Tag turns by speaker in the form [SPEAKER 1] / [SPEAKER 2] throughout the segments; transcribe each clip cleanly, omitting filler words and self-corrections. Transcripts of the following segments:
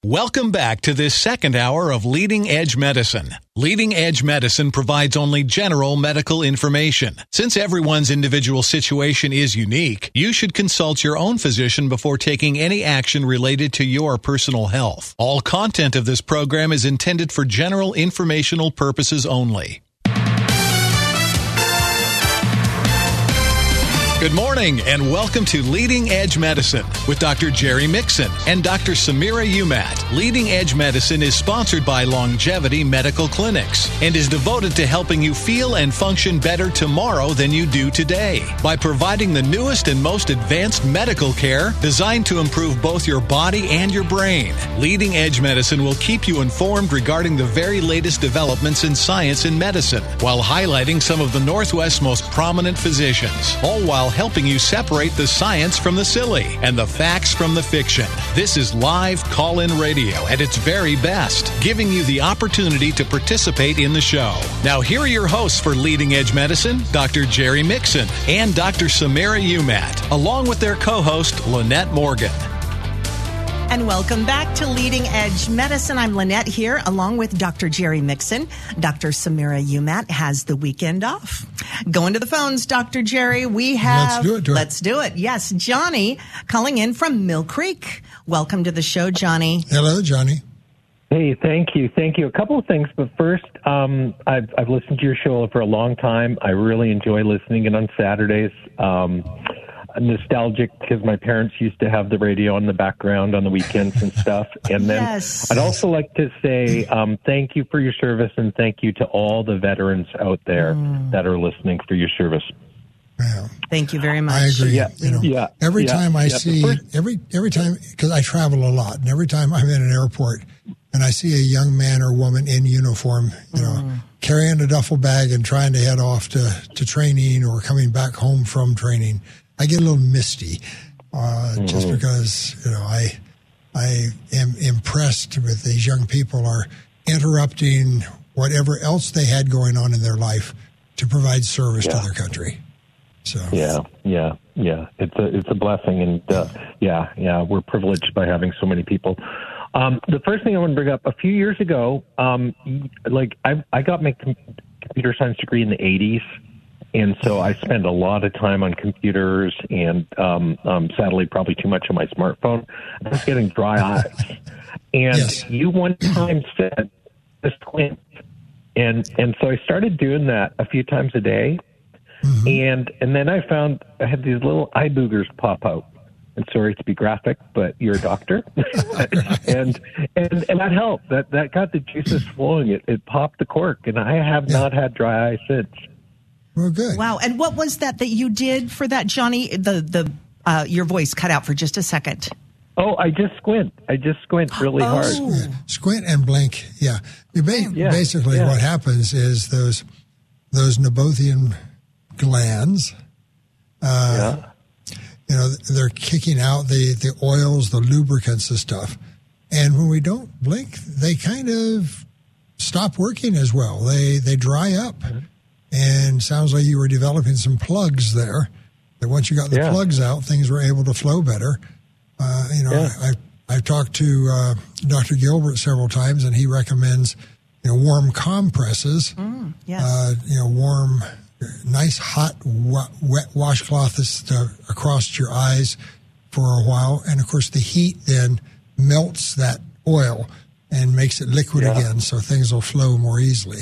[SPEAKER 1] Welcome back to this second hour of Leading Edge Medicine. Leading Edge Medicine provides only general medical information. Since everyone's individual situation is unique, you should consult your own physician before taking any action related to your personal health. All content of this program is intended for general informational purposes only. Good morning and welcome to Leading Edge Medicine with Dr. Jerry Mixon and Dr. Samira Umat. Leading Edge Medicine is sponsored by Longevity Medical Clinics and is devoted to helping you feel and function better tomorrow than you do today by providing the newest and most advanced medical care designed to improve both your body and your brain. Leading Edge Medicine will keep you informed regarding the very latest developments in science and medicine while highlighting some of the Northwest's most prominent physicians, all while helping you separate the science from the silly and the facts from the fiction. This is live call-in radio at its very best, giving you the opportunity to participate in the show. Now, here are your hosts for Leading Edge Medicine, Dr. Jerry Mixon and Dr. Samira Umat, along with their co-host, Lynette Morgan.
[SPEAKER 2] And welcome back to Leading Edge Medicine. I'm Lynette here, along with Dr. Jerry Mixon. Dr. Samira Umat has the weekend off. Going to the phones, Dr. Jerry. We have... Let's do it. Yes, Johnny calling in from Mill Creek. Welcome to the show, Johnny.
[SPEAKER 3] Hello, Johnny.
[SPEAKER 4] Hey, thank you. A couple of things, but first, I've listened to your show for a long time. I really enjoy listening, and on Saturdays, nostalgic because my parents used to have the radio in the background on the weekends and stuff. And then
[SPEAKER 2] Yes.
[SPEAKER 4] I'd also like to say thank you for your service and thank you to all the veterans out there that are listening for your service.
[SPEAKER 3] Yeah.
[SPEAKER 2] Thank you very much.
[SPEAKER 3] I agree.
[SPEAKER 4] Yeah.
[SPEAKER 3] Every time I see, every time, because I travel a lot, and every time I'm in an airport and I see a young man or woman in uniform, carrying a duffel bag and trying to head off to training or coming back home from training, I get a little misty, just because, I am impressed with these young people are interrupting whatever else they had going on in their life to provide service to their country. So
[SPEAKER 4] Yeah. It's a blessing, and we're privileged by having so many people. The first thing I want to bring up, a few years ago, I got my computer science degree in the 80s. And so I spend a lot of time on computers and, sadly, probably too much on my smartphone. I was getting dry eyes. And you one time said, squint. And so I started doing that a few times a day. And then I found I had these little eye boogers pop out. And sorry to be graphic, but you're a doctor. and that helped. That got the juices flowing. It popped the cork. And I have not had dry eye since.
[SPEAKER 3] Well, good.
[SPEAKER 2] Wow. And what was that you did for that, Johnny? Your voice cut out for just a second.
[SPEAKER 4] Oh, I just squint really hard.
[SPEAKER 3] Yeah. Squint and blink. Yeah. Basically, what happens is those Nabothian glands, they're kicking out the oils, the lubricants and stuff. And when we don't blink, they kind of stop working as well. They dry up. And sounds like you were developing some plugs there. That once you got the plugs out, things were able to flow better. I've talked to Dr. Gilbert several times, and he recommends warm compresses. Warm, nice hot wet washcloth across your eyes for a while, and of course the heat then melts that oil and makes it liquid again, so things will flow more easily.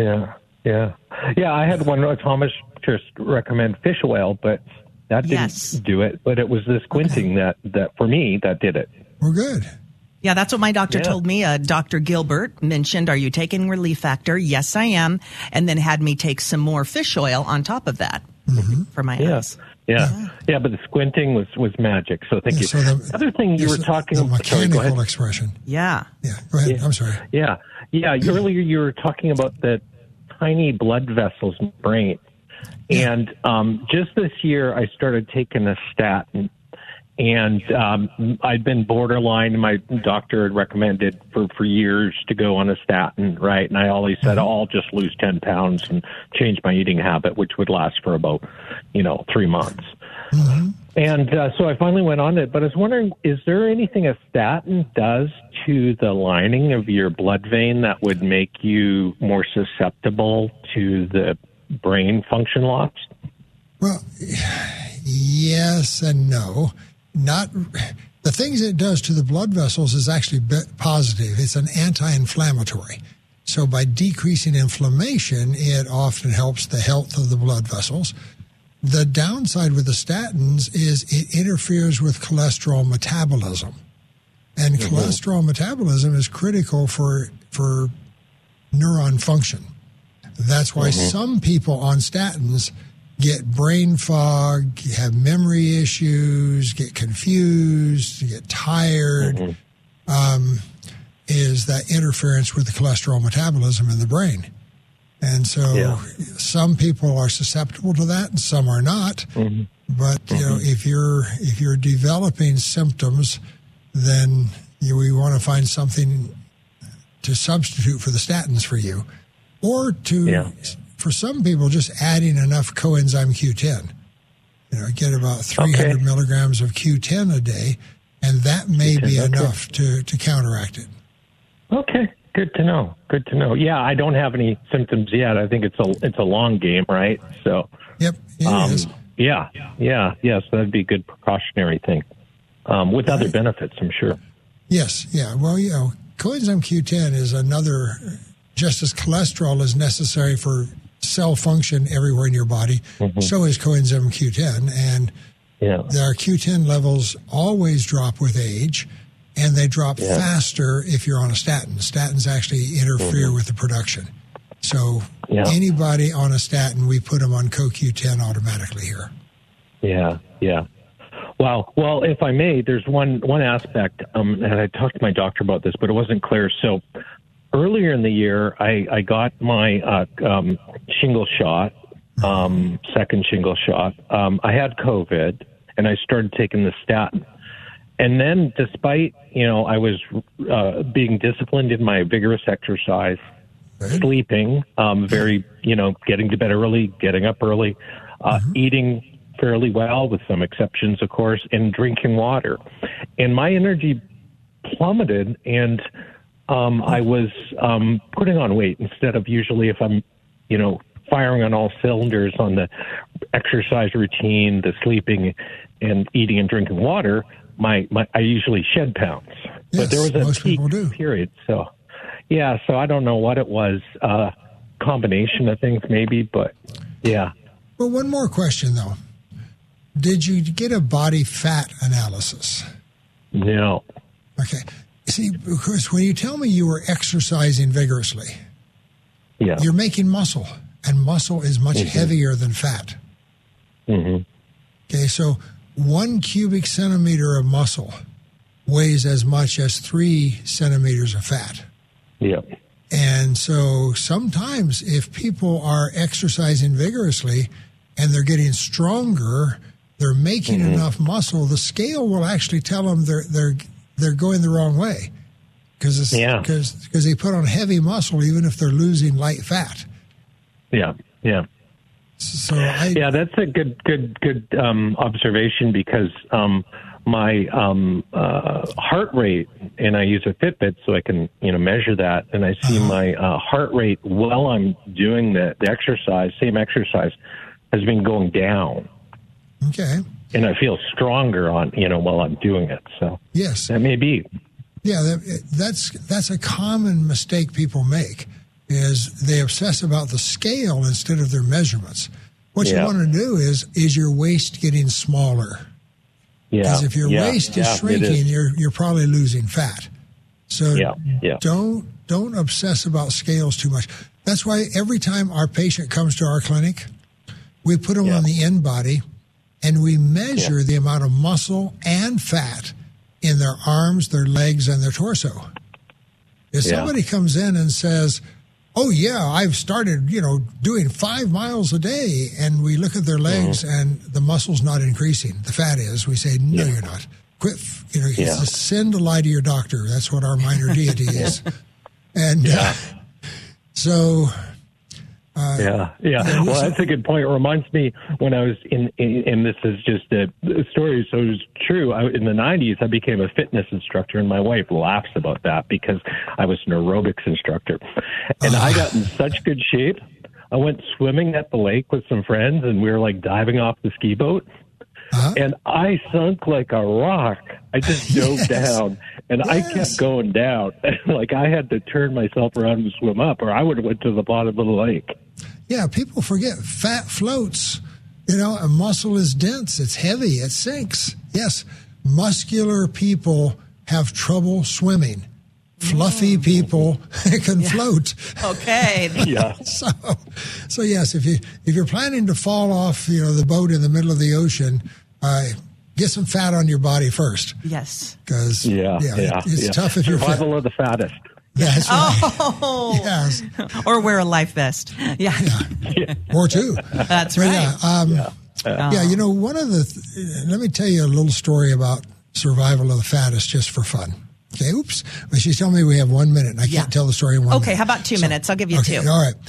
[SPEAKER 3] I had one optometrist recommend fish oil, but that didn't do it. But it was the squinting that for me, that did it. Well, good.
[SPEAKER 2] Yeah, that's what my doctor told me. Dr. Gilbert mentioned, are you taking Relief Factor? Yes, I am. And then had me take some more fish oil on top of that for my eyes.
[SPEAKER 4] Yeah, but the squinting was magic. So thank you.
[SPEAKER 3] So the
[SPEAKER 4] other thing you were talking about,
[SPEAKER 3] mechanical expression.
[SPEAKER 2] Yeah.
[SPEAKER 3] Go ahead. I'm sorry.
[SPEAKER 4] Yeah. Earlier you were talking about the tiny blood vessels in the brain. And just this year, I started taking a statin. And I'd been borderline. My doctor had recommended for years to go on a statin, right? And I always said, I'll just lose 10 pounds and change my eating habit, which would last for about, 3 months. And so I finally went on it, but I was wondering, is there anything a statin does to the lining of your blood vein that would make you more susceptible to the brain function loss?
[SPEAKER 3] Well, yes and no. Not the things it does to the blood vessels is actually positive. It's an anti-inflammatory. So by decreasing inflammation, it often helps the health of the blood vessels. The downside with the statins is it interferes with cholesterol metabolism. And cholesterol metabolism is critical for neuron function. That's why some people on statins get brain fog, have memory issues, get confused, get tired, is that interference with the cholesterol metabolism in the brain. And so some people are susceptible to that and some are not. But you know, if you're developing symptoms, then we want to find something to substitute for the statins for you, or for some people, just adding enough coenzyme Q10. You know, get about 300 milligrams of Q10 a day, and that may be enough to counteract it. Okay.
[SPEAKER 4] Good to know. Good to know. Yeah, I don't have any symptoms yet. I think it's a long game, right? So.
[SPEAKER 3] Yep. It is.
[SPEAKER 4] Yeah. Yes, that'd be a good precautionary thing. With other benefits, I'm sure.
[SPEAKER 3] Yes. Yeah. Well, you know, coenzyme Q10 is another. Just as cholesterol is necessary for cell function everywhere in your body, so is coenzyme Q10, and their Q10 levels always drop with age. And they drop faster if you're on a statin. Statins actually interfere with the production. So anybody on a statin, we put them on CoQ10 automatically here.
[SPEAKER 4] Yeah. Well, if I may, there's one aspect, and I talked to my doctor about this, but it wasn't clear. So earlier in the year, I got my shingle shot, second shingle shot. I had COVID, and I started taking the statin. And then despite, I was being disciplined in my vigorous exercise, sleeping, getting to bed early, getting up early, eating fairly well with some exceptions, of course, and drinking water. And my energy plummeted, and I was putting on weight instead of usually if I'm, firing on all cylinders on the exercise routine, the sleeping and eating and drinking water. I usually shed pounds, but there was a peak period. So, so I don't know what it was, combination of things maybe, but yeah.
[SPEAKER 3] Well, one more question though. Did you get a body fat analysis?
[SPEAKER 4] No.
[SPEAKER 3] Okay. See, because when you tell me you were exercising vigorously, you're making muscle, and muscle is much heavier than fat. Okay, so 1 cubic centimeter of muscle weighs as much as 3 centimeters of fat. And so sometimes if people are exercising vigorously and they're getting stronger, they're making enough muscle, the scale will actually tell them they're going the wrong way because they put on heavy muscle even if they're losing light fat. So
[SPEAKER 4] that's a good observation because my heart rate, and I use a Fitbit so I can measure that, and I see my heart rate while I'm doing the same exercise, has been going down.
[SPEAKER 3] Okay.
[SPEAKER 4] And I feel stronger while I'm doing it. So
[SPEAKER 3] yes,
[SPEAKER 4] that may be.
[SPEAKER 3] Yeah, that's a common mistake people make. Is they obsess about the scale instead of their measurements. What you want to do is your waist getting smaller? Because if your waist is shrinking, you're probably losing fat. So don't obsess about scales too much. That's why every time our patient comes to our clinic, we put them on the InBody, and we measure the amount of muscle and fat in their arms, their legs, and their torso. If somebody comes in and says, oh, yeah, I've started, doing 5 miles a day, and we look at their legs and the muscle's not increasing. The fat is. We say, no, you're not. Quit. It's a sin to lie to your doctor. That's what our minor deity is. And so
[SPEAKER 4] Yeah. Well, that's a good point. It reminds me when I was and this is just a story, so it's true. In the 90s, I became a fitness instructor, and my wife laughs about that because I was an aerobics instructor. And I got in such good shape. I went swimming at the lake with some friends, and we were like diving off the ski boat. And I sunk like a rock. I just dove down, and I kept going down. Like I had to turn myself around and swim up, or I would have went to the bottom of the lake.
[SPEAKER 3] Yeah, people forget fat floats. A muscle is dense. It's heavy. It sinks. Yes, muscular people have trouble swimming. Fluffy people can float.
[SPEAKER 2] Okay.
[SPEAKER 4] Yeah.
[SPEAKER 3] So yes, if you're planning to fall off, the boat in the middle of the ocean, get some fat on your body first.
[SPEAKER 2] Yes.
[SPEAKER 3] Because it's tough if you're fat.
[SPEAKER 4] Survival of the fattest.
[SPEAKER 3] That's right.
[SPEAKER 2] Oh.
[SPEAKER 3] Yes.
[SPEAKER 2] Or wear a life vest. Yeah.
[SPEAKER 3] Or two.
[SPEAKER 2] That's right.
[SPEAKER 3] One of let me tell you a little story about survival of the fattest just for fun. Okay, oops. But she's telling me we have 1 minute, and I can't tell the story in 1 minute.
[SPEAKER 2] Okay, how about 2 minutes? I'll give you 2.
[SPEAKER 3] All right.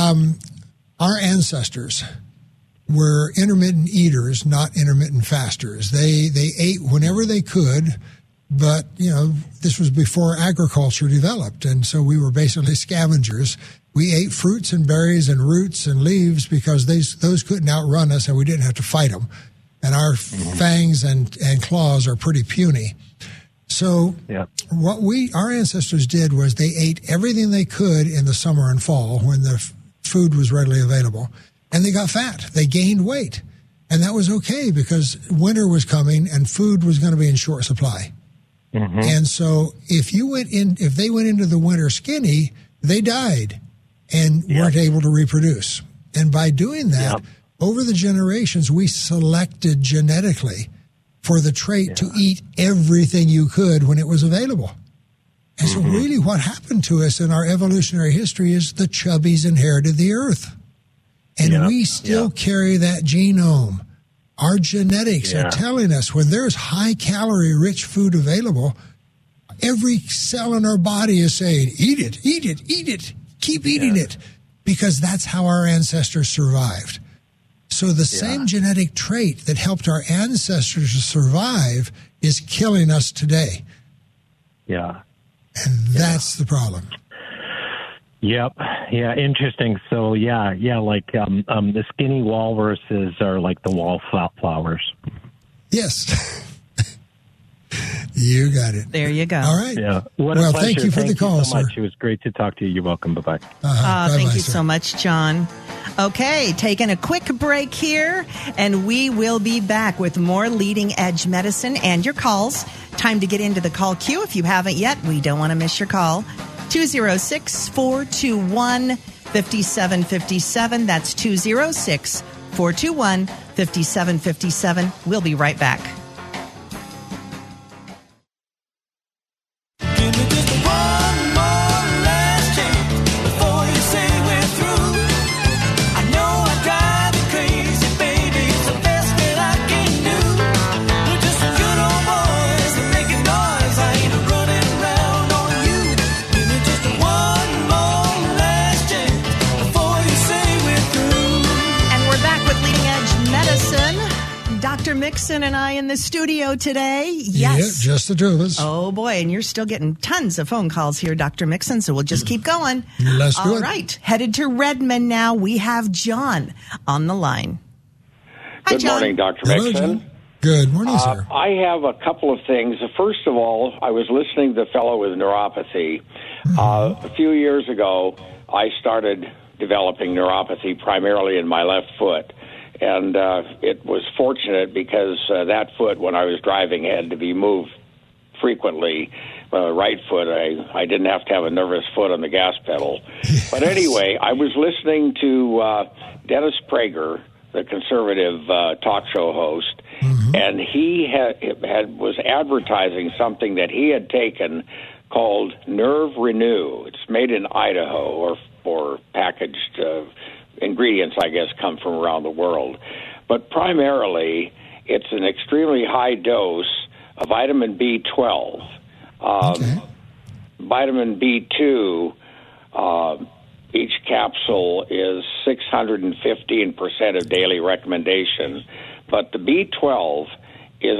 [SPEAKER 3] Our ancestors were intermittent eaters, not intermittent fasters. They ate whenever they could, but, this was before agriculture developed, and so we were basically scavengers. We ate fruits and berries and roots and leaves because those couldn't outrun us, and we didn't have to fight them. And our fangs and claws are pretty puny. So what our ancestors did was they ate everything they could in the summer and fall when the food was readily available, and they got fat. They gained weight, and that was okay because winter was coming and food was going to be in short supply. Mm-hmm. And so if they went into the winter skinny, they died and weren't able to reproduce. And by doing that, over the generations, we selected genetically for the trait to eat everything you could when it was available. And so really what happened to us in our evolutionary history is the chubbies inherited the earth. And we still carry that genome. Our genetics are telling us when there's high-calorie rich food available, every cell in our body is saying, eat it, eat it, eat it, keep eating it, because that's how our ancestors survived. So the same genetic trait that helped our ancestors survive is killing us today.
[SPEAKER 4] Yeah.
[SPEAKER 3] And that's the problem.
[SPEAKER 4] Yep. Yeah. Interesting. So like the skinny walruses are like the wallflowers.
[SPEAKER 3] Yes. You got it.
[SPEAKER 2] There you go.
[SPEAKER 3] All right.
[SPEAKER 4] Yeah.
[SPEAKER 3] What a pleasure. Thank you for the call,
[SPEAKER 4] so much.
[SPEAKER 3] sir.
[SPEAKER 4] It was great to talk to you. You're welcome. Bye-bye.
[SPEAKER 2] Thank you so much, John. Okay, taking a quick break here, and we will be back with more Leading Edge Medicine and your calls. Time to get into the call queue. If you haven't yet, we don't want to miss your call. 206-421-5757. That's 206-421-5757. We'll be right back. Mixon and I in the studio today. Yes.
[SPEAKER 3] Yeah, just the two of us.
[SPEAKER 2] Oh, boy. And you're still getting tons of phone calls here, Dr. Mixon, so we'll just keep going.
[SPEAKER 3] Let's do it.
[SPEAKER 2] All right. Headed to Redmond now. We have John on the line. Hi,
[SPEAKER 5] Good morning, Dr. Mixon.
[SPEAKER 3] Good morning, sir.
[SPEAKER 5] I have a couple of things. First of all, I was listening to the fellow with neuropathy. A few years ago, I started developing neuropathy primarily in my left foot. And it was fortunate because that foot, when I was driving, had to be moved frequently. Right foot, I didn't have to have a nervous foot on the gas pedal. Yes. But anyway, I was listening to Dennis Prager, the conservative talk show host, and he was advertising something that he had taken called Nerve Renew. It's made in Idaho or packaged ingredients, I guess, come from around the world. But primarily, it's an extremely high dose of vitamin B12. Vitamin B2 each capsule is 615% of daily recommendation, but the B12 is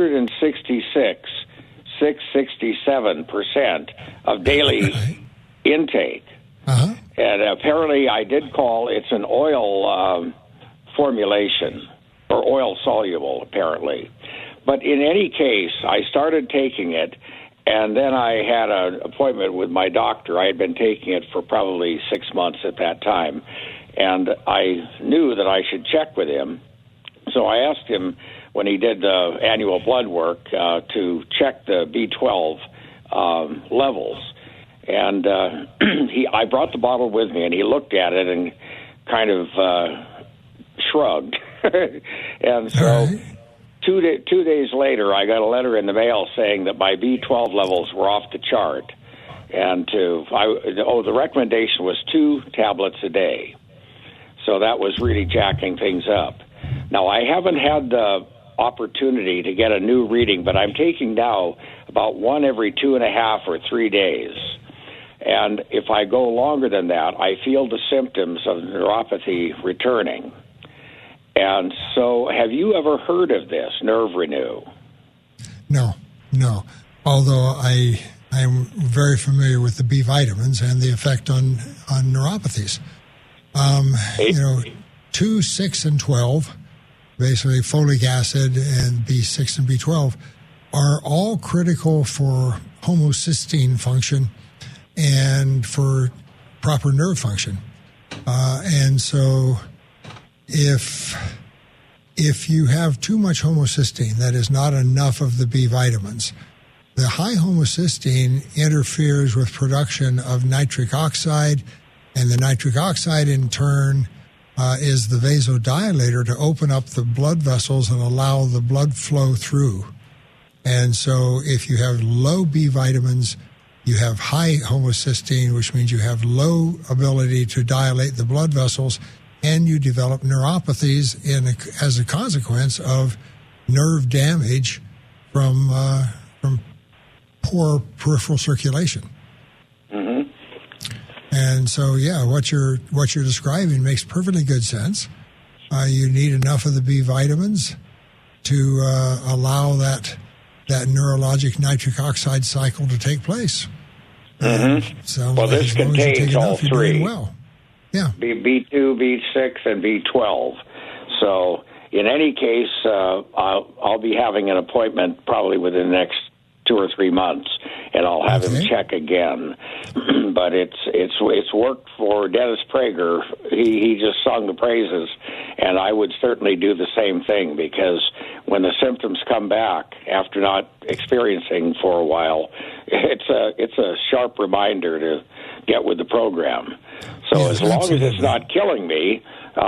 [SPEAKER 5] 667% of daily intake.
[SPEAKER 3] Uh-huh.
[SPEAKER 5] And apparently I did call, it's an oil formulation, or oil soluble, apparently. But in any case, I started taking it, and then I had an appointment with my doctor. I had been taking it for probably 6 months at that time, and I knew that I should check with him. So I asked him, when he did the annual blood work, to check the B12 levels. And I brought the bottle with me, and he looked at it and kind of shrugged. And so 2 days later, I got a letter in the mail saying that my B12 levels were off the chart. And the recommendation was 2 tablets a day. So that was really jacking things up. Now, I haven't had the opportunity to get a new reading, but I'm taking now about 1 every 2.5 or 3 days. And if I go longer than that, I feel the symptoms of neuropathy returning. And so have you ever heard of this, Nerve Renew?
[SPEAKER 3] No. Although I'm very familiar with the B vitamins and the effect on neuropathies. 2, 6, and 12, basically folic acid and B6 and B12, are all critical for homocysteine function and for proper nerve function. And so if you have too much homocysteine, that is not enough of the B vitamins, the high homocysteine interferes with production of nitric oxide, and the nitric oxide in turn is the vasodilator to open up the blood vessels and allow the blood flow through. And so if you have low B vitamins, you have high homocysteine, which means you have low ability to dilate the blood vessels, and you develop neuropathies as a consequence of nerve damage from poor peripheral circulation.
[SPEAKER 5] Mm-hmm.
[SPEAKER 3] And so, what you're describing makes perfectly good sense. You need enough of the B vitamins to allow that neurologic nitric oxide cycle to take place.
[SPEAKER 5] Mm-hmm.
[SPEAKER 3] So,
[SPEAKER 5] well, this contains all three.
[SPEAKER 3] Well, yeah.
[SPEAKER 5] B2, B6, and B12. So, in any case, I'll be having an appointment probably within the next 2 or 3 months, and I'll have him check again. But it's worked for Dennis Prager. He just sung the praises, and I would certainly do the same thing, because when the symptoms come back after not experiencing for a while, it's a sharp reminder to get with the program. So as long as it's not killing me,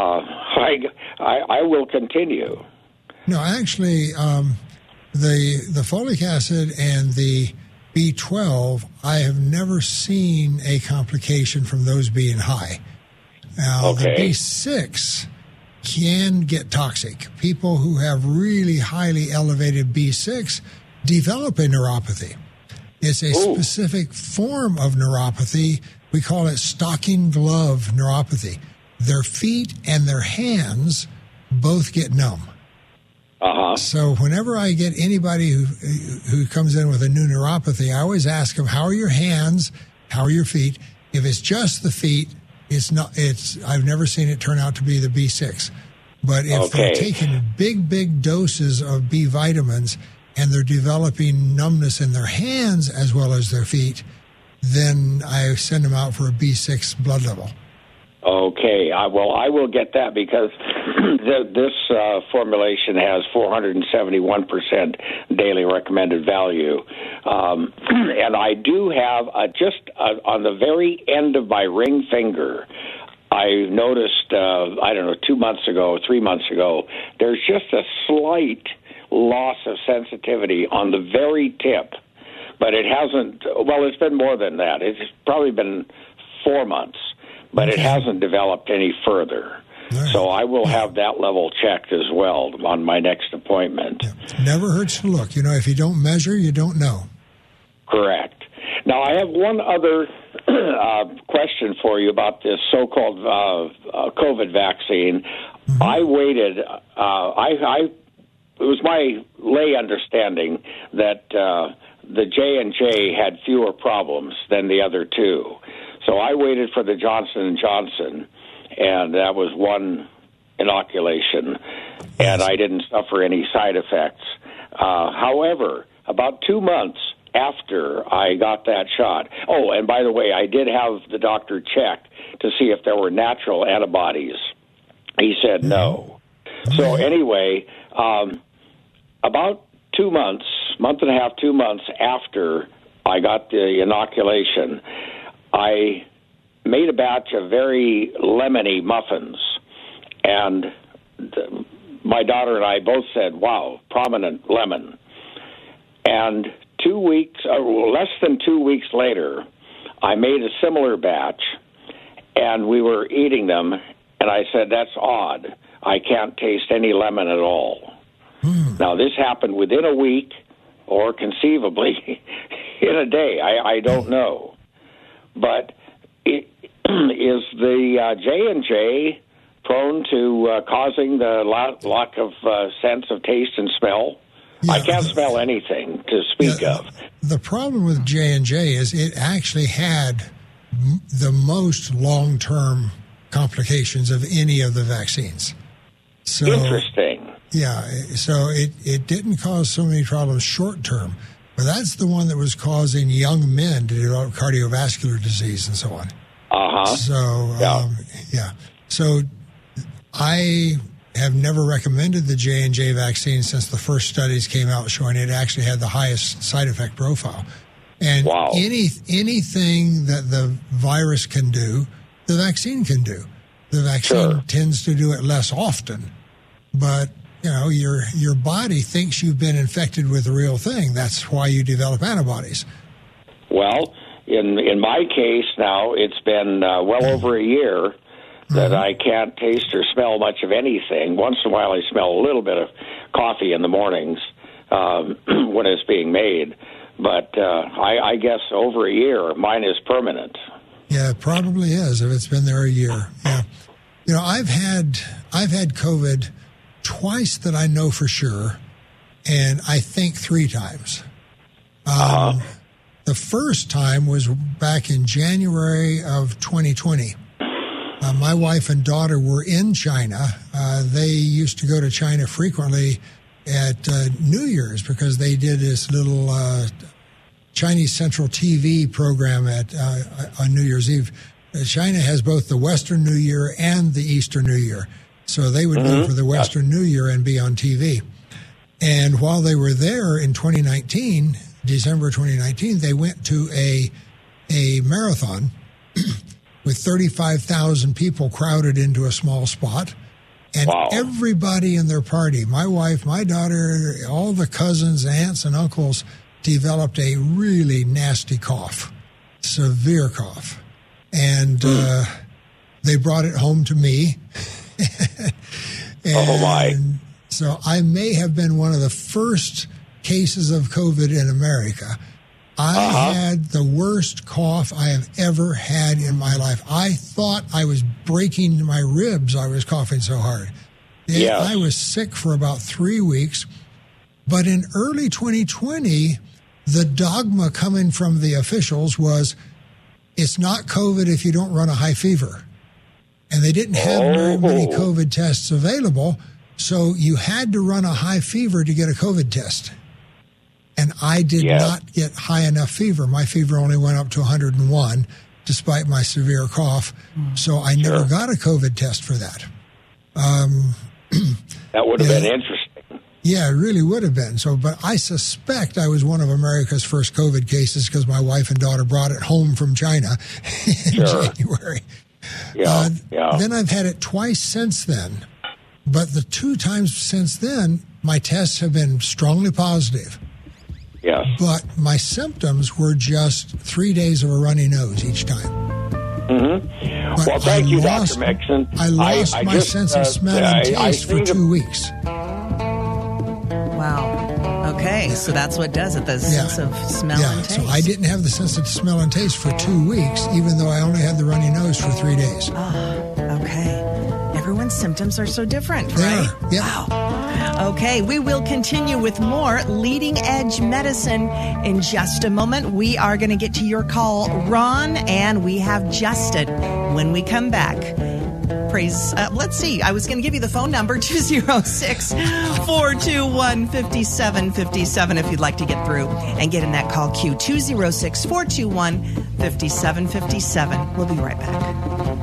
[SPEAKER 5] I will continue.
[SPEAKER 3] No, actually, the folic acid and the B12, I have never seen a complication from those being high. Now, the B6 can get toxic. People who have really highly elevated B6 develop a neuropathy. It's a specific form of neuropathy. We call it stocking glove neuropathy. Their feet and their hands both get numb.
[SPEAKER 5] Uh-huh.
[SPEAKER 3] So whenever I get anybody who comes in with a new neuropathy, I always ask them, how are your hands? How are your feet? If it's just the feet, I've never seen it turn out to be the B6. But if they're taking big doses of B vitamins and they're developing numbness in their hands as well as their feet, then I send them out for a B6 blood level.
[SPEAKER 5] Okay, I will get that, because this formulation has 471% daily recommended value. And I do have, on the very end of my ring finger, I noticed, 2 months ago, 3 months ago, there's just a slight loss of sensitivity on the very tip. But it hasn't, it's been more than that. It's probably been 4 months. But it hasn't developed any further. Right. So I will have that level checked as well on my next appointment.
[SPEAKER 3] Yeah. Never hurts to look. If you don't measure, you don't know.
[SPEAKER 5] Correct. Now, I have one other question for you about this so-called COVID vaccine. Mm-hmm. I waited. It was my lay understanding that the J&J had fewer problems than the other two. So I waited for the Johnson & Johnson, and that was one inoculation, and I didn't suffer any side effects. However, about 2 months after I got that shot, oh, and by the way, I did have the doctor check to see if there were natural antibodies. He said no. So anyway, about 2 months, month and a half, 2 months after I got the inoculation, I made a batch of very lemony muffins, and my daughter and I both said, wow, prominent lemon. And 2 weeks, less than 2 weeks later, I made a similar batch, and we were eating them, and I said, that's odd. I can't taste any lemon at all. Now, this happened within a week, or conceivably in a day. I don't know. But is the J&J prone to causing the lack of sense of taste and smell? Yeah, I can't smell anything to speak of.
[SPEAKER 3] The problem with J&J is it actually had the most long-term complications of any of the vaccines. So,
[SPEAKER 5] interesting.
[SPEAKER 3] Yeah, so it didn't cause so many problems short-term, but that's the one that was causing young men to develop cardiovascular disease and so on.
[SPEAKER 5] Uh-huh.
[SPEAKER 3] So, So I have never recommended the J&J vaccine since the first studies came out showing it actually had the highest side effect profile. And anything that the virus can do, the vaccine can do. The vaccine tends to do it less often, but you know, your body thinks you've been infected with the real thing. That's why you develop antibodies.
[SPEAKER 5] Well, in my case now, it's been well over a year that I can't taste or smell much of anything. Once in a while I smell a little bit of coffee in the mornings when it's being made. But I guess over a year, mine is permanent.
[SPEAKER 3] Yeah, it probably is if it's been there a year. Yeah. You know, I've had COVID twice that I know for sure, and I think 3 times. The first time was back in January of 2020. My wife and daughter were in China. They used to go to China frequently at New Year's because they did this little Chinese Central TV program on New Year's Eve. China has both the Western New Year and the Eastern New Year. So they would go for the Western New Year and be on TV. And while they were there in 2019, December 2019, they went to a marathon with 35,000 people crowded into a small spot. And everybody in their party, my wife, my daughter, all the cousins, aunts, and uncles, developed a really nasty cough, severe cough. And they brought it home to me. And so I may have been one of the first cases of COVID in America. I had the worst cough I have ever had in my life. I thought I was breaking my ribs. I was coughing so hard. I was sick for about 3 weeks. But in early 2020, the dogma coming from the officials was, it's not COVID if you don't run a high fever. And they didn't have very many COVID tests available, so you had to run a high fever to get a COVID test. And I did not get high enough fever. My fever only went up to 101, despite my severe cough. So I never got a COVID test for that.
[SPEAKER 5] That would have been interesting.
[SPEAKER 3] Yeah, it really would have been. So, but I suspect I was one of America's first COVID cases because my wife and daughter brought it home from China in January. Then I've had it twice since then. But the 2 times since then, my tests have been strongly positive.
[SPEAKER 5] Yes.
[SPEAKER 3] But my symptoms were just 3 days of a runny nose each time.
[SPEAKER 5] Mm-hmm. Well, thank you, Dr. Mixon.
[SPEAKER 3] I lost my sense of smell and taste for 2 weeks.
[SPEAKER 2] Wow. Okay, so that's what does it, the sense of smell and taste.
[SPEAKER 3] So I didn't have the sense of smell and taste for 2 weeks, even though I only had the runny nose for 3 days.
[SPEAKER 2] Okay. Everyone's symptoms are so different,
[SPEAKER 3] They
[SPEAKER 2] right?
[SPEAKER 3] are, yeah.
[SPEAKER 2] Wow. Okay, we will continue with more Leading Edge Medicine in just a moment. We are going to get to your call, Ron, and we have Justin when we come back. Let's see. I was going to give you the phone number, 206-421-5757 if you'd like to get through and get in that call queue. 206-421-5757. We'll be right back.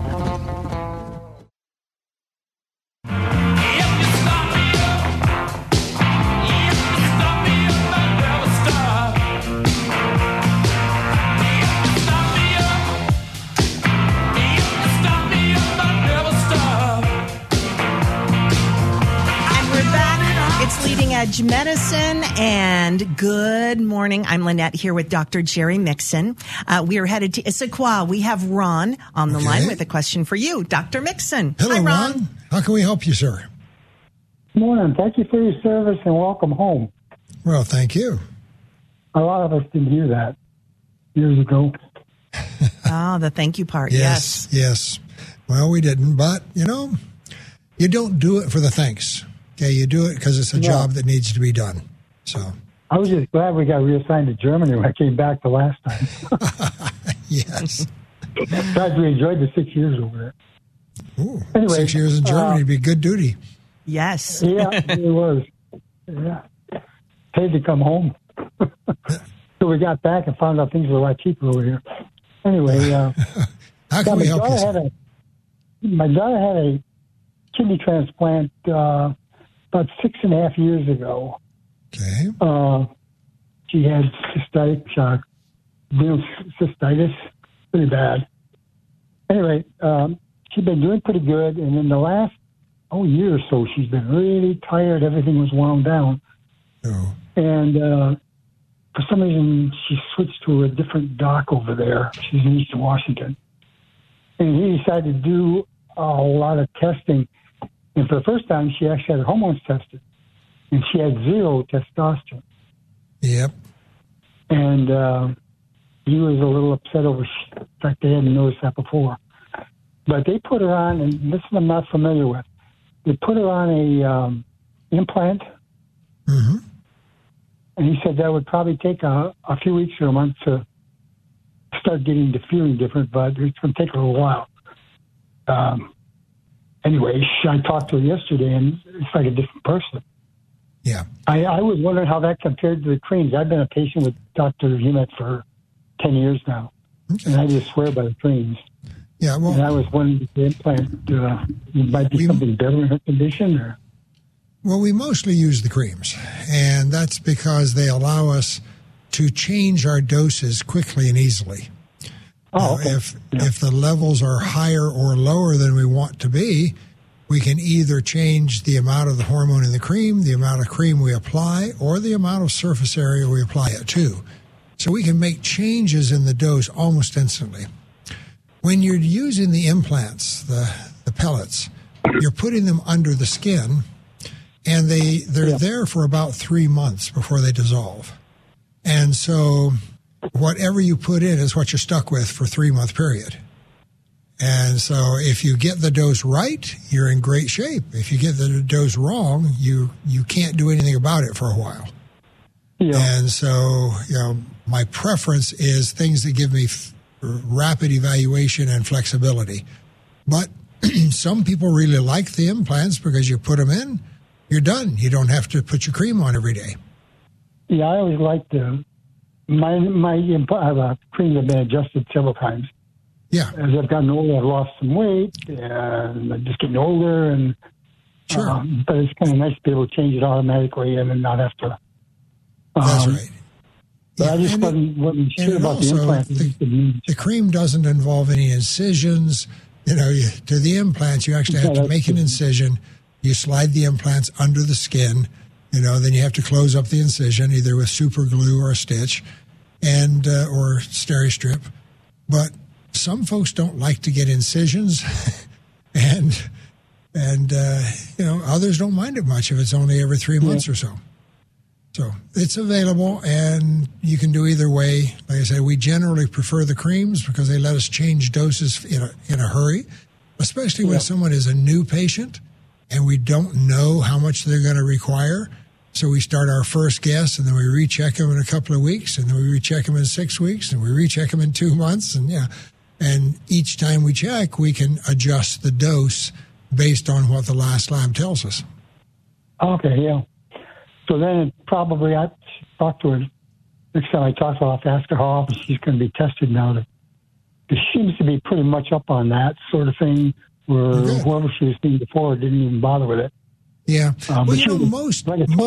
[SPEAKER 2] Edge Medicine, and good morning. I'm Lynette here with Dr. Jerry Mixon. We are headed to Issaquah. We have Ron on the line with a question for you, Dr. Mixon.
[SPEAKER 3] Hello,
[SPEAKER 2] Hi,
[SPEAKER 3] Ron. How can we help you, sir?
[SPEAKER 6] Good morning. Thank you for your service and welcome home.
[SPEAKER 3] Well, thank you.
[SPEAKER 6] A lot of us didn't hear that years ago.
[SPEAKER 2] The thank you part.
[SPEAKER 3] Yes. Well, we didn't, but, you don't do it for the thanks. Okay, you do it because it's a job that needs to be done. So
[SPEAKER 6] I was just glad we got reassigned to Germany when I came back the last time.
[SPEAKER 3] Yes.
[SPEAKER 6] Glad we enjoyed the 6 years over there.
[SPEAKER 3] Ooh,
[SPEAKER 6] anyway,
[SPEAKER 3] 6 years in Germany would be good duty.
[SPEAKER 2] Yes.
[SPEAKER 6] Yeah, it was. Yeah. Paid to come home. So we got back and found out things were a lot cheaper over here. Anyway,
[SPEAKER 3] how can we help you?
[SPEAKER 6] My daughter had a kidney transplant about 6.5 years ago.
[SPEAKER 3] Okay.
[SPEAKER 6] She had renal cystitis, pretty bad. Anyway, she'd been doing pretty good, and in the last year or so, she's been really tired. Everything was wound down.
[SPEAKER 3] Oh.
[SPEAKER 6] And for some reason, she switched to a different doc over there. She's in Eastern Washington. And he decided to do a lot of testing. And for the first time, she actually had her hormones tested. And she had 0 testosterone.
[SPEAKER 3] Yep.
[SPEAKER 6] And he was a little upset over the fact they hadn't noticed that before. But they put her on, and this I'm not familiar with. They put her on a implant.
[SPEAKER 3] Mm-hmm.
[SPEAKER 6] And he said that would probably take a few weeks or a month to start getting to feeling different, but it's going to take a little while. Anyway, I talked to her yesterday, and it's like a different person.
[SPEAKER 3] Yeah.
[SPEAKER 6] I was wondering how that compared to the creams. I've been a patient with Dr. Humet for 10 years now, and I just swear by the creams.
[SPEAKER 3] Yeah, well,
[SPEAKER 6] and I was wondering if the implant might be something better in her condition, or...
[SPEAKER 3] Well, we mostly use the creams, and that's because they allow us to change our doses quickly and easily.
[SPEAKER 6] Okay.
[SPEAKER 3] If the levels are higher or lower than we want to be, we can either change the amount of the hormone in the cream, the amount of cream we apply, or the amount of surface area we apply it to. So we can make changes in the dose almost instantly. When you're using the implants, the pellets, you're putting them under the skin, and they're there for about 3 months before they dissolve. And so whatever you put in is what you're stuck with for a 3-month period. And so if you get the dose right, you're in great shape. If you get the dose wrong, you can't do anything about it for a while. Yeah. And so, my preference is things that give me rapid evaluation and flexibility. But some people really like the implants because you put them in, you're done. You don't have to put your cream on every day.
[SPEAKER 6] Yeah, I always liked my creams have been adjusted several times.
[SPEAKER 3] Yeah.
[SPEAKER 6] As I've gotten older, I've lost some weight, and I'm just getting older. And
[SPEAKER 3] sure.
[SPEAKER 6] But it's kind of nice to be able to change it automatically and then not have to.
[SPEAKER 3] That's right.
[SPEAKER 6] But I just wasn't sure about the implant.
[SPEAKER 3] The cream doesn't involve any incisions. To the implants, you actually have to make an incision. You slide the implants under the skin. Then you have to close up the incision either with super glue or a stitch, and or Steri-Strip. But some folks don't like to get incisions, and others don't mind it much if it's only every 3 months or so. So it's available, and you can do either way. Like I said, we generally prefer the creams because they let us change doses in a hurry, especially when someone is a new patient and we don't know how much they're going to require. So we start our first guess, and then we recheck them in a couple of weeks, and then we recheck them in 6 weeks, and we recheck them in 2 months, and each time we check, we can adjust the dose based on what the last lab tells us.
[SPEAKER 6] Okay, yeah. So then probably I talked to her. Next time I talk to her, I'll have to ask her how often she's going to be tested now. She seems to be pretty much up on that sort of thing, where whoever she was seeing before didn't even bother with it.
[SPEAKER 3] Yeah.
[SPEAKER 6] Most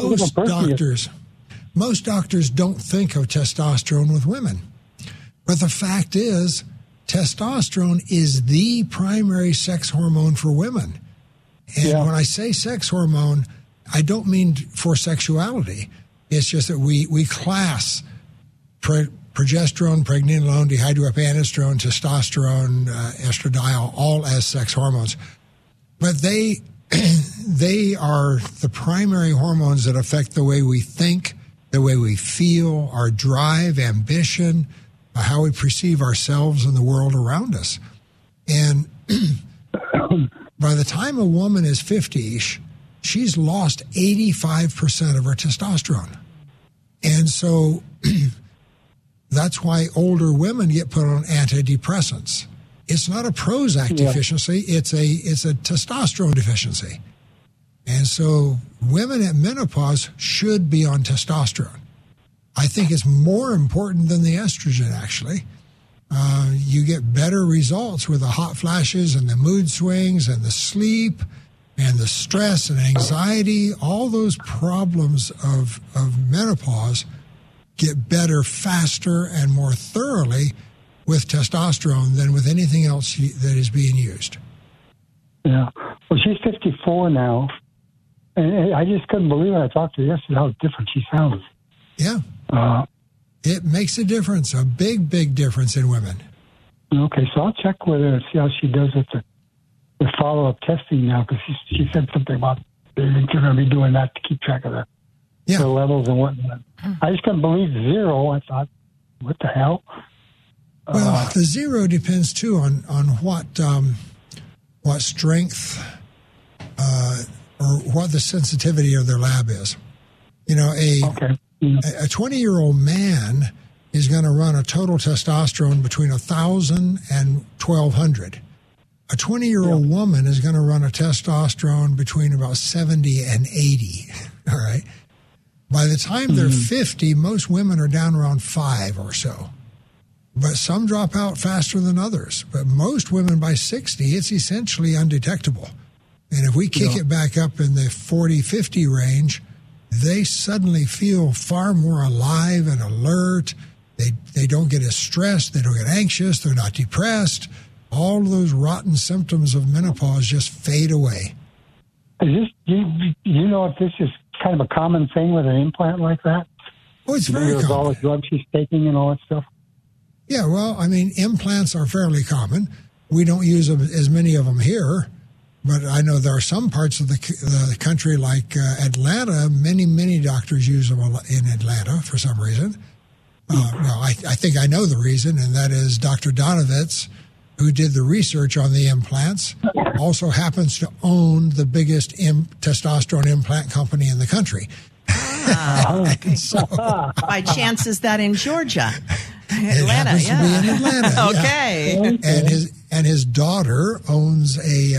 [SPEAKER 3] doctors don't think of testosterone with women. But the fact is, testosterone is the primary sex hormone for women. And when I say sex hormone, I don't mean for sexuality. It's just that we class progesterone, pregnenolone, dihydroepiandrosterone, testosterone, estradiol, all as sex hormones. But they are the primary hormones that affect the way we think, the way we feel, our drive, ambition, how we perceive ourselves and the world around us. And by the time a woman is 50-ish, she's lost 85% of her testosterone. And so that's why older women get put on antidepressants. It's not a Prozac deficiency, it's a testosterone deficiency. And so women at menopause should be on testosterone. I think it's more important than the estrogen, actually. You get better results with the hot flashes and the mood swings and the sleep and the stress and anxiety. All those problems of menopause get better faster and more thoroughly with testosterone than with anything else that is being used. Yeah.
[SPEAKER 6] Well, she's 54 now. And I just couldn't believe it. I talked to her yesterday how different she sounds.
[SPEAKER 3] Yeah. It makes a difference, a big, big difference in women.
[SPEAKER 6] Okay, so I'll check with her and see how she does with the follow-up testing now, because she said something about they're going to be doing that to keep track of the levels and whatnot. I just couldn't believe 0. I thought, what the hell?
[SPEAKER 3] Well, the 0 depends, too, on what strength or what the sensitivity of their lab is. You know, a 20-year-old man is going to run a total testosterone between 1,000 and 1,200. A 20-year-old woman is going to run a testosterone between about 70 and 80. All right. By the time they're 50, most women are down around 5 or so. But some drop out faster than others. But most women by 60, it's essentially undetectable. And if we kick it back up in the 40, 50 range, they suddenly feel far more alive and alert. They don't get as stressed. They don't get anxious. They're not depressed. All of those rotten symptoms of menopause just fade away.
[SPEAKER 6] Is this, you know if this is kind of a common thing with an implant like that?
[SPEAKER 3] Oh, it's very common.
[SPEAKER 6] All the drugs she's taking and all that stuff?
[SPEAKER 3] Yeah, well, I mean, implants are fairly common. We don't use as many of them here. But I know there are some parts of the country, like Atlanta, many doctors use them in Atlanta for some reason. Well, I think I know the reason, and that is Dr. Donovitz, who did the research on the implants, also happens to own the biggest testosterone implant company in the country.
[SPEAKER 2] So, by chance, is that in Georgia?
[SPEAKER 3] Atlanta,
[SPEAKER 2] it happens
[SPEAKER 3] to be in Atlanta.
[SPEAKER 2] Okay.
[SPEAKER 3] And his daughter owns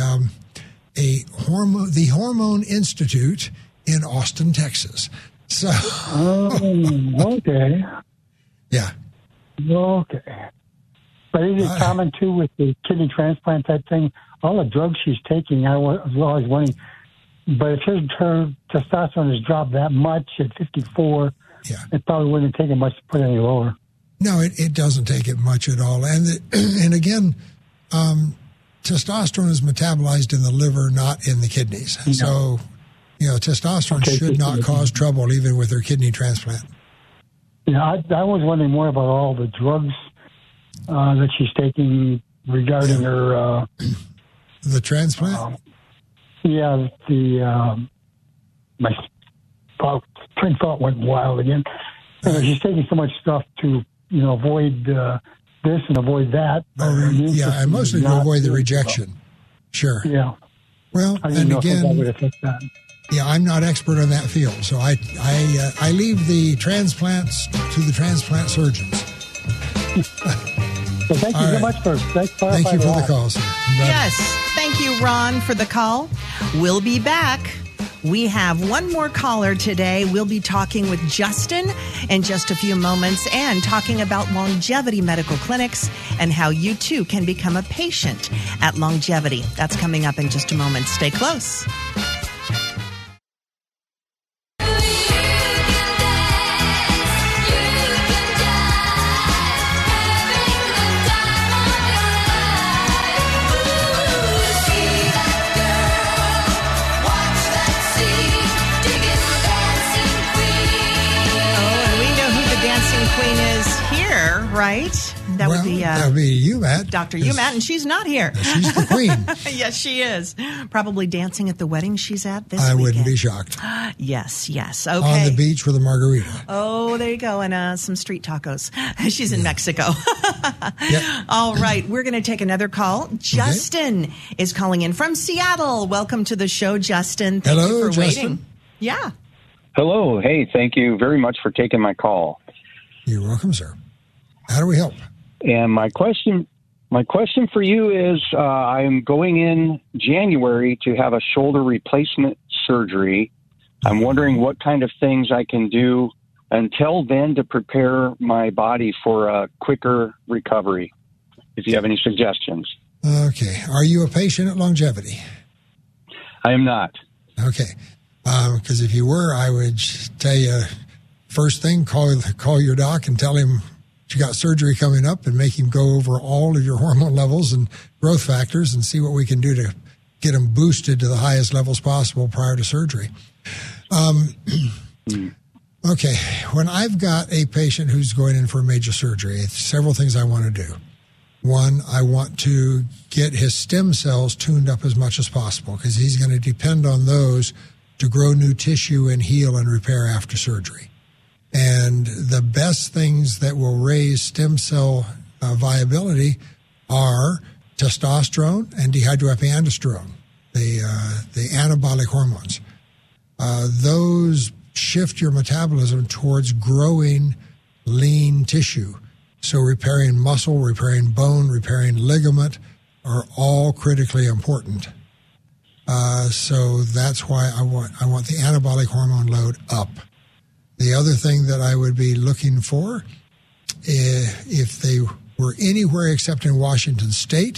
[SPEAKER 3] the Hormone Institute in Austin, Texas. So,
[SPEAKER 6] okay.
[SPEAKER 3] Yeah.
[SPEAKER 6] Okay. But is it common, too, with the kidney transplant type thing? All the drugs she's taking, I was always wondering, but if her testosterone has dropped that much at 54, it probably wouldn't take it much to put any lower.
[SPEAKER 3] No, it doesn't take it much at all. And again, testosterone is metabolized in the liver, not in the kidneys. No. So, testosterone should not cause trouble even with her kidney transplant.
[SPEAKER 6] Yeah, I was wondering more about all the drugs that she's taking regarding her...
[SPEAKER 3] the transplant?
[SPEAKER 6] train of thought went wild again. She's taking so much stuff to, avoid this and avoid that.
[SPEAKER 3] And mostly to avoid the rejection. Sure.
[SPEAKER 6] Yeah.
[SPEAKER 3] Well,
[SPEAKER 6] I didn't know if that would affect that.
[SPEAKER 3] Yeah, I'm not expert on that field, so I leave the transplants to the transplant surgeons.
[SPEAKER 6] Well, thank you so much for
[SPEAKER 3] Thank you for the call, sir.
[SPEAKER 2] Yes. Thank you, Ron, for the call. We'll be back. We have one more caller today. We'll be talking with Justin in just a few moments and talking about Longevity Medical Clinics and how you too can become a patient at Longevity. That's coming up in just a moment. Stay close. Right? That would be
[SPEAKER 3] UMAT.
[SPEAKER 2] Dr. UMAT, and she's not here.
[SPEAKER 3] She's the queen.
[SPEAKER 2] Yes, she is. Probably dancing at the wedding she's at this
[SPEAKER 3] weekend. I wouldn't be shocked.
[SPEAKER 2] Yes. Okay.
[SPEAKER 3] On the beach with a margarita.
[SPEAKER 2] Oh, there you go. And some street tacos. She's in Mexico.
[SPEAKER 3] Yep.
[SPEAKER 2] All right. We're going to take another call. Justin is calling in from Seattle. Welcome to the show, Justin. Thank you for
[SPEAKER 3] Justin.
[SPEAKER 2] waiting. Yeah.
[SPEAKER 7] Hello. Hey, thank you very much for taking my call.
[SPEAKER 3] You're welcome, sir. How do we help?
[SPEAKER 7] And my question for you is, I'm going in January to have a shoulder replacement surgery. I'm wondering what kind of things I can do until then to prepare my body for a quicker recovery, if you have any suggestions.
[SPEAKER 3] Okay. Are you a patient at Longevity?
[SPEAKER 7] I am not.
[SPEAKER 3] Okay. Because if you were, I would tell you, first thing, call your doc and tell him you got surgery coming up and make him go over all of your hormone levels and growth factors and see what we can do to get them boosted to the highest levels possible prior to surgery. Okay, when I've got a patient who's going in for a major surgery, several things I want to do. One, I want to get his stem cells tuned up as much as possible because he's going to depend on those to grow new tissue and heal and repair after surgery. And the best things that will raise stem cell viability are testosterone and dehydroepiandrosterone, the anabolic hormones. Those shift your metabolism towards growing lean tissue. So repairing muscle, repairing bone, repairing ligament are all critically important. So that's why I want the anabolic hormone load up. The other thing that I would be looking for, if they were anywhere except in Washington State,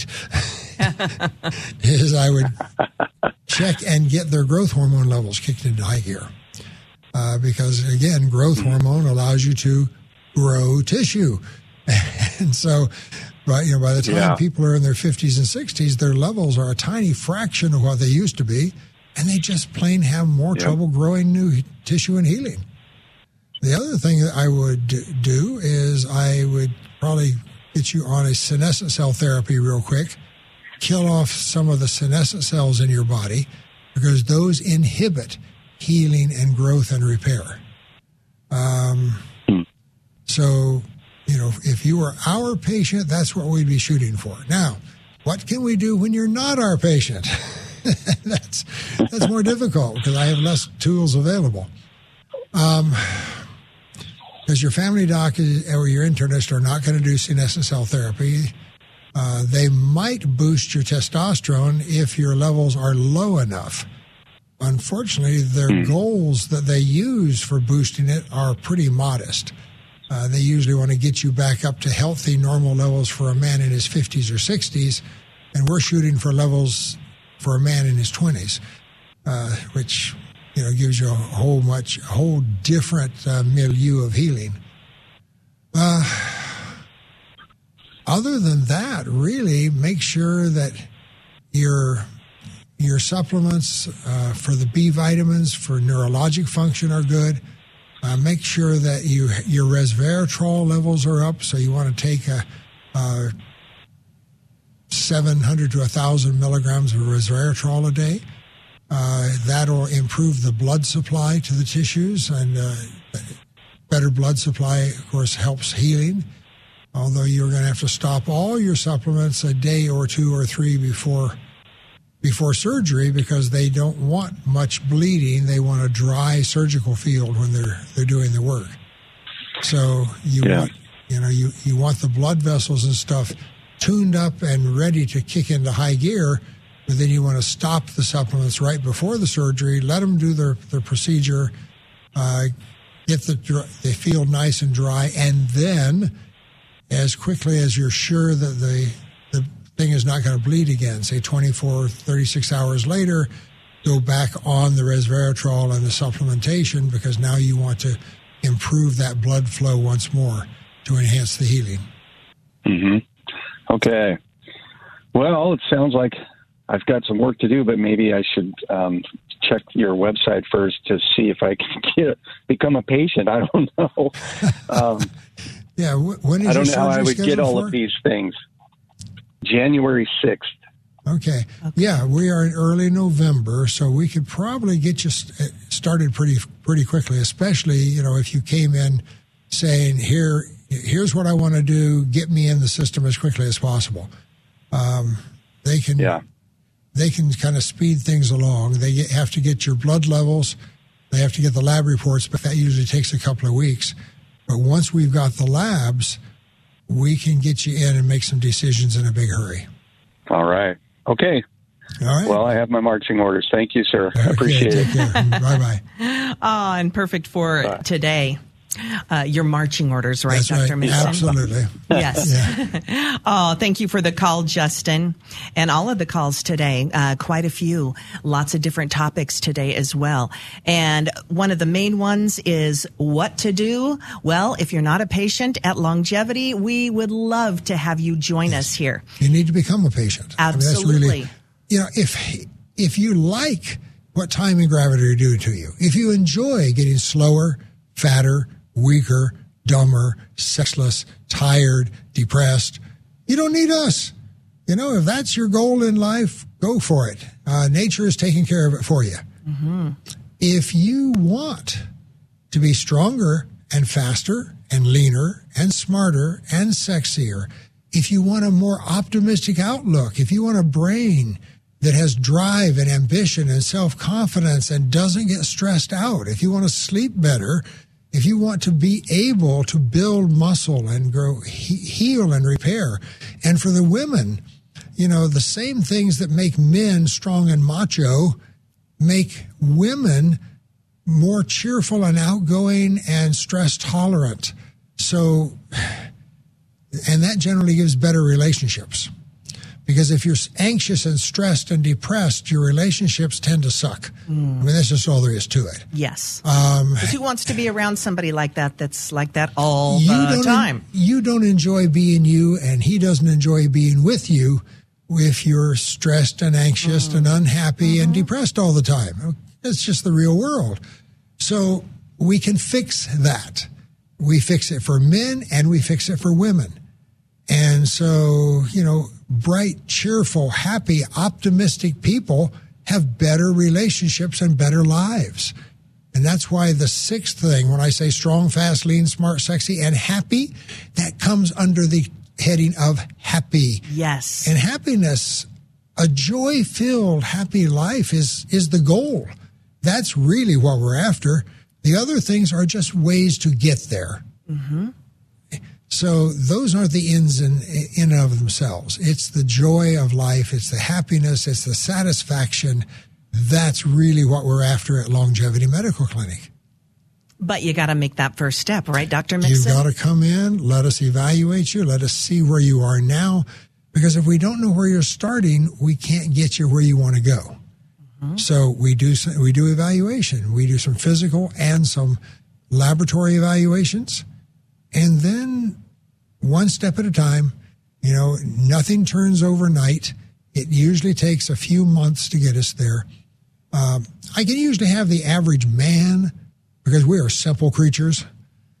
[SPEAKER 3] is I would check and get their growth hormone levels kicked into high gear. Because, again, growth hormone allows you to grow tissue. And so, by the time people are in their 50s and 60s, their levels are a tiny fraction of what they used to be, and they just plain have more trouble growing new tissue and healing. The other thing that I would do is I would probably get you on a senescent cell therapy real quick, kill off some of the senescent cells in your body because those inhibit healing and growth and repair. So, if you were our patient, that's what we'd be shooting for. Now, what can we do when you're not our patient? That's more difficult because I have less tools available. Because your family doc or your internist are not going to do senescent cell therapy. They might boost your testosterone if your levels are low enough. Unfortunately, their goals that they use for boosting it are pretty modest. They usually want to get you back up to healthy, normal levels for a man in his 50s or 60s, and we're shooting for levels for a man in his 20s, which gives you a whole different milieu of healing. Other than that, really make sure that your supplements for the B vitamins for neurologic function are good. Make sure that your resveratrol levels are up. So you want to take 700 to 1,000 milligrams of resveratrol a day. That'll improve the blood supply to the tissues, and better blood supply, of course, helps healing. Although you're going to have to stop all your supplements a day or 2 or 3 before surgery, because they don't want much bleeding. They want a dry surgical field when they're doing the work. So you want the blood vessels and stuff tuned up and ready to kick into high gear, but then you want to stop the supplements right before the surgery, let them do their procedure, get the field nice and dry, and then as quickly as you're sure that the thing is not going to bleed again, say 24, 36 hours later, go back on the resveratrol and the supplementation, because now you want to improve that blood flow once more to enhance the healing.
[SPEAKER 7] Mm-hmm. Okay. Well, it sounds like I've got some work to do, but maybe I should check your website first to see if I can become a patient. I don't know.
[SPEAKER 3] Yeah, when is
[SPEAKER 7] I don't
[SPEAKER 3] your
[SPEAKER 7] know how I would
[SPEAKER 3] surgery
[SPEAKER 7] get all
[SPEAKER 3] scheduled
[SPEAKER 7] of these things. January 6th.
[SPEAKER 3] Okay. Yeah, we are in early November, so we could probably get you started pretty quickly, especially, if you came in saying, here's what I want to do, get me in the system as quickly as possible. They can kind of speed things along. They have to get your blood levels. They have to get the lab reports, but that usually takes a couple of weeks. But once we've got the labs, we can get you in and make some decisions in a big hurry.
[SPEAKER 7] All right. Okay.
[SPEAKER 3] All right.
[SPEAKER 7] Well, I have my marching orders. Thank you, sir. I appreciate it.
[SPEAKER 3] Bye-bye.
[SPEAKER 2] And perfect for today. Your marching orders, right,
[SPEAKER 3] That's
[SPEAKER 2] Dr.
[SPEAKER 3] right.
[SPEAKER 2] Mason?
[SPEAKER 3] Absolutely.
[SPEAKER 2] Yes.
[SPEAKER 3] Yeah.
[SPEAKER 2] Oh, thank you for the call, Justin, and all of the calls today. Quite a few, lots of different topics today as well. And one of the main ones is what to do. Well, if you're not a patient at Longevity, we would love to have you join us here.
[SPEAKER 3] You need to become a patient.
[SPEAKER 2] Absolutely.
[SPEAKER 3] I mean, that's really, if you like what time and gravity are doing to you, if you enjoy getting slower, fatter, weaker, dumber, sexless, tired, depressed, you don't need us. If that's your goal in life, go for it. Nature is taking care of it for you. Mm-hmm. If you want to be stronger and faster and leaner and smarter and sexier, if you want a more optimistic outlook, if you want a brain that has drive and ambition and self-confidence and doesn't get stressed out, if you want to sleep better, if you want to be able to build muscle and grow, heal and repair. And for the women, the same things that make men strong and macho make women more cheerful and outgoing and stress tolerant. So, and that generally gives better relationships. Because if you're anxious and stressed and depressed, your relationships tend to suck. I mean, that's just all there is to it.
[SPEAKER 2] Yes. But who wants to be around somebody like that that's like that all the time?
[SPEAKER 3] You don't enjoy being you, and he doesn't enjoy being with you if you're stressed and anxious and unhappy and depressed all the time. It's just the real world. So we can fix that. We fix it for men, and we fix it for women. And so, bright, cheerful, happy, optimistic people have better relationships and better lives. And that's why the sixth thing, when I say strong, fast, lean, smart, sexy, and happy, that comes under the heading of happy.
[SPEAKER 2] Yes.
[SPEAKER 3] And happiness, a joy-filled, happy life is the goal. That's really what we're after. The other things are just ways to get there. Mm-hmm. So those aren't the ends in and of themselves. It's the joy of life. It's the happiness. It's the satisfaction. That's really what we're after at Longevity Medical Clinic.
[SPEAKER 2] But you got to make that first step, right, Dr. Mixon?
[SPEAKER 3] You've got to come in, let us evaluate you, let us see where you are now. Because if we don't know where you're starting, we can't get you where you want to go. Mm-hmm. So we do evaluation. We do some physical and some laboratory evaluations. And then one step at a time, nothing turns overnight. It usually takes a few months to get us there. I can usually have the average man, because we are simple creatures,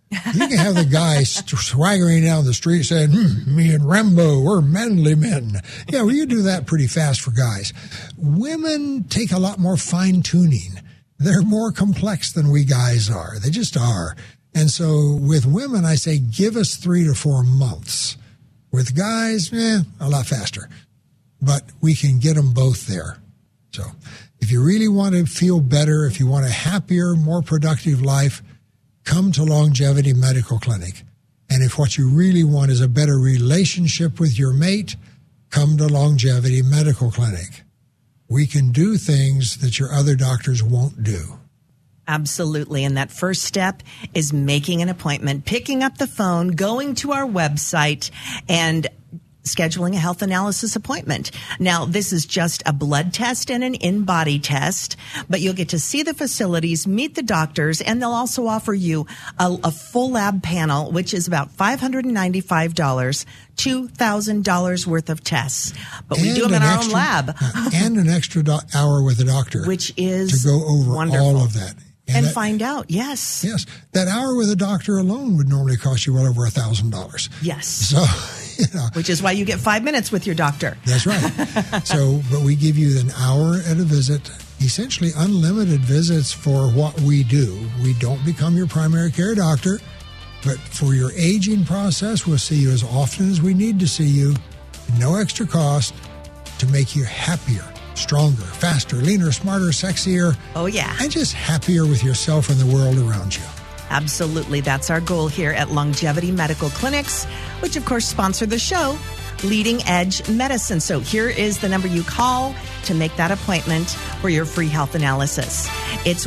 [SPEAKER 3] You can have the guy swaggering down the street saying, me and Rambo, we're manly men. Yeah, well, you do that pretty fast for guys. Women take a lot more fine-tuning. They're more complex than we guys are. They just are. And so with women, I say, give us 3 to 4 months. With guys, a lot faster. But we can get them both there. So if you really want to feel better, if you want a happier, more productive life, come to Longevity Medical Clinic. And if what you really want is a better relationship with your mate, come to Longevity Medical Clinic. We can do things that your other doctors won't do.
[SPEAKER 2] Absolutely. And that first step is making an appointment, picking up the phone, going to our website, and scheduling a health analysis appointment. Now, this is just a blood test and an in-body test, but you'll get to see the facilities, meet the doctors, and they'll also offer you a full lab panel, which is about $595, $2,000 worth of tests. But we do them in our own lab.
[SPEAKER 3] And an extra hour with the doctor.
[SPEAKER 2] Which is
[SPEAKER 3] to go over
[SPEAKER 2] wonderful.
[SPEAKER 3] All of that.
[SPEAKER 2] And find out, yes.
[SPEAKER 3] Yes. That hour with a doctor alone would normally cost you well over $1,000.
[SPEAKER 2] Yes.
[SPEAKER 3] So,
[SPEAKER 2] which is why you get 5 minutes with your doctor.
[SPEAKER 3] That's right. But we give you an hour at a visit, essentially unlimited visits for what we do. We don't become your primary care doctor, but for your aging process, we'll see you as often as we need to see you, no extra cost, to make you happier, stronger, faster, leaner, smarter, sexier.
[SPEAKER 2] Oh, yeah.
[SPEAKER 3] And just happier with yourself and the world around you.
[SPEAKER 2] Absolutely. That's our goal here at Longevity Medical Clinics, which, of course, sponsor the show, Leading Edge Medicine. So here is the number you call to make that appointment for your free health analysis. It's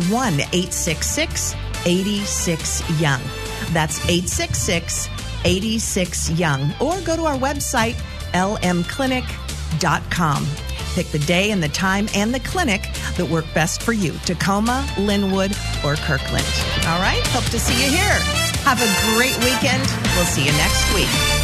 [SPEAKER 2] 1-866-86-YOUNG. That's 866-86-YOUNG. Or go to our website, lmclinic.com. Pick the day and the time and the clinic that work best for you. Tacoma, Linwood, or Kirkland. All right? Hope to see you here. Have a great weekend. We'll see you next week.